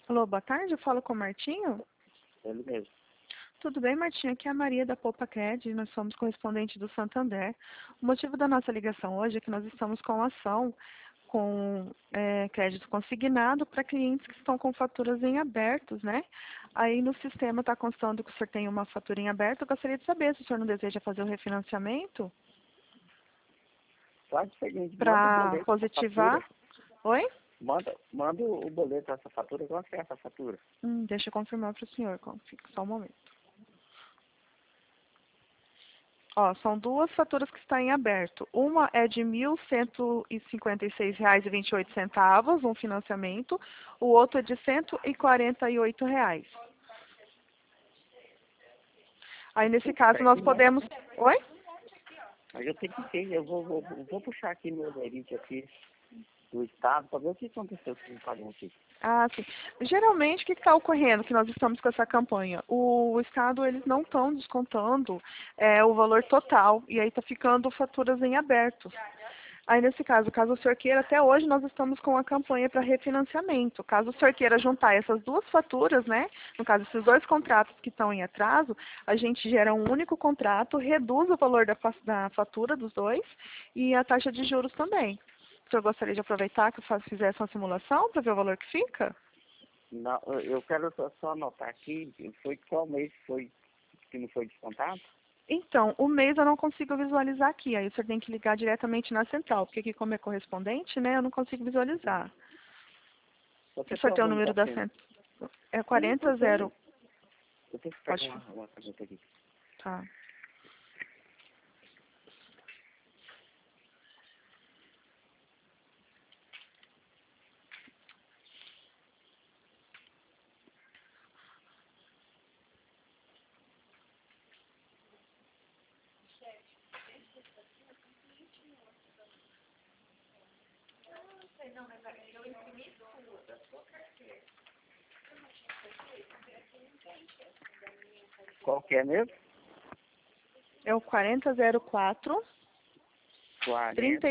Alô, boa tarde, eu falo com o Martinho. Ele mesmo. Tudo bem, Martinho? Aqui é a Maria da Poupa Cred, nós somos correspondente do Santander. O motivo da nossa ligação hoje é que nós estamos com ação com crédito consignado para clientes que estão com faturas em abertos, né? Aí no sistema está constando que o senhor tem uma fatura em aberto. Eu gostaria de saber se o senhor não deseja fazer o refinanciamento Faz o seguinte, manda o para boleto, essa positivar. fatura. Oi? Manda o boleto, essa fatura. Quanto que é essa fatura? Deixa eu confirmar para o senhor, fica só um momento. Ó, são duas faturas que estão em aberto. Uma é de R$ 1.156,28, um financiamento. O outro é de R$ 148. Aí, nesse caso, nós podemos... Oi? Mas eu tenho que ter, eu vou puxar aqui meu gerente aqui do estado para ver o que aconteceu com o pagão aqui. Ah, sim. Geralmente, o que está ocorrendo que nós estamos com essa campanha? O Estado, eles não estão descontando o valor total, e aí está ficando faturas em aberto. Aí, nesse caso o senhor queira, até hoje nós estamos com a campanha para refinanciamento. Caso o senhor queira juntar essas duas faturas, né? No caso, esses dois contratos que estão em atraso, a gente gera um único contrato, reduz o valor da fatura dos dois e a taxa de juros também. O senhor gostaria de aproveitar que eu fizesse uma simulação para ver o valor que fica? Não, eu quero só anotar aqui, foi qual mês foi que não foi descontado? Então, o mês eu não consigo visualizar aqui. Aí o senhor tem que ligar diretamente na central, porque aqui como é correspondente, né, eu não consigo visualizar. Você O senhor tem tem o algum número da documento? central? É Sim, eu 40 tenho. Eu tenho que pegar Pode. uma caneta aqui. Tá. Qual que é mesmo? É o 4004 40,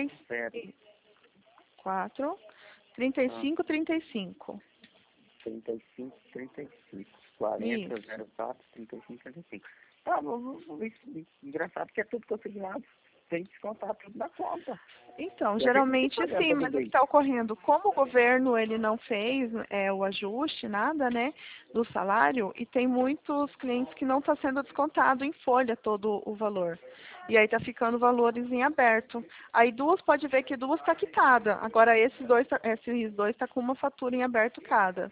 34 35 35. 35, 35. 40, Isso. 04, 35, 35. Ah, engraçado que é tudo consignado. Tem que descontar tudo na conta. Então, E a gente não tem geralmente problema sim, para mas o vender que isso. está ocorrendo, como o governo ele não fez o ajuste, nada, né, do salário, e tem muitos clientes que não está sendo descontado em folha todo o valor. E aí está ficando valores em aberto. Aí duas, pode ver que duas está quitada. Agora esses dois tá com uma fatura em aberto cada.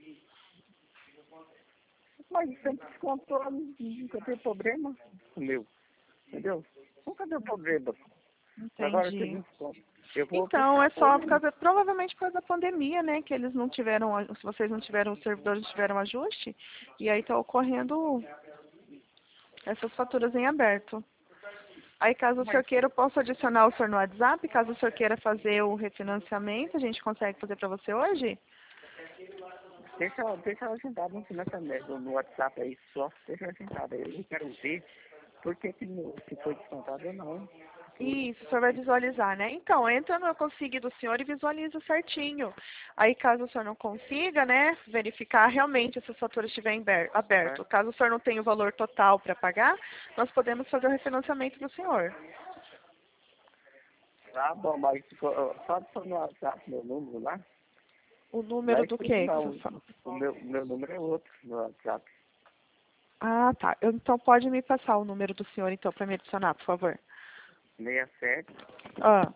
Mas sempre descontou, nunca tem problema. O meu, entendeu? Nunca deu problema. Agora tem Entendi. desconto. Eu vou Então, puxar é só hoje. provavelmente por causa da pandemia, né, que eles não tiveram, se vocês não tiveram, os servidores não tiveram ajuste, e aí está ocorrendo essas faturas em aberto. Aí, caso o senhor Mas queira, eu posso adicionar o senhor no WhatsApp, caso o senhor queira fazer o refinanciamento, a gente consegue fazer para você hoje? deixa agendado no financiamento, no WhatsApp aí, só deixa agendado aí. Eu quero ver por que se foi descontado ou não. Isso, o senhor vai visualizar, né? Então, entra no Consigne do senhor e visualiza certinho. Aí, caso o senhor não consiga, né, verificar realmente se a fatura estiver aberto. Certo? Caso o senhor não tenha o valor total para pagar, nós podemos fazer o refinanciamento do senhor. Tá bom, mas só adicionar no WhatsApp meu número lá. O Não número é do isso quê que o não. senhor fala? O meu número é outro no WhatsApp. Ah, tá. Então, pode me passar o número do senhor, então, para me adicionar, por favor. 67, Ah,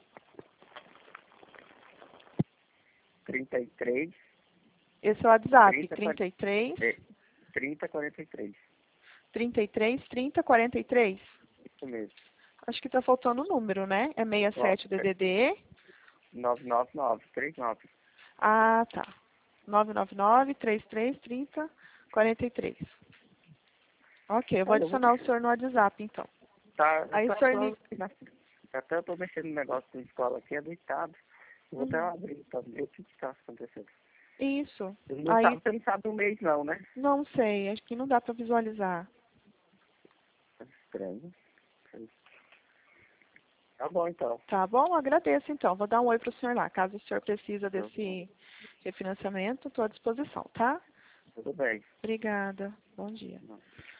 33, esse é o WhatsApp, 30, 30, 43. 33 30 43. Isso mesmo. Acho que está faltando o número, né? É Ó, 67 DDD. 999, 39. Ah, tá. 999 33 30 43. Ok, eu vou Olha, eu vou adicionar o puxar. senhor no WhatsApp, então. Tá, Aí o senhor liga. até eu tô mexendo no negócio da escola aqui, é do estado. Eu vou até abrir pra ver o que está acontecendo. Isso. Aí, Você não sabe o mês não, né? não sei, acho que não dá para visualizar. Tá estranho. Tá bom então. Tá bom? Agradeço, então. Vou dar um oi para o senhor lá. Caso o senhor precisa Eu vou. desse refinanciamento, estou à disposição, tá? Tudo bem. Obrigada. Bom dia.